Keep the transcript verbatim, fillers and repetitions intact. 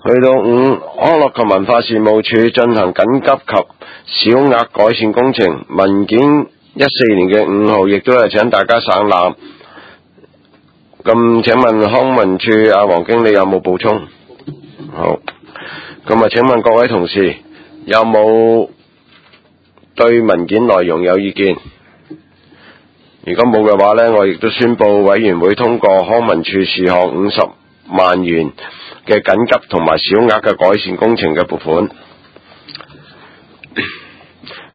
去到五，康樂及文化事務處進行緊急及小額改善工程，文件一四年嘅五號，亦都係請大家省覽。咁請問康文處阿黃經理有冇補充？好，咁啊請問各位同事有冇對文件內容有意見？如果冇嘅話呢，我亦都宣布委員會通過康文處事項五十萬元嘅緊急同埋小額嘅改善工程嘅撥款。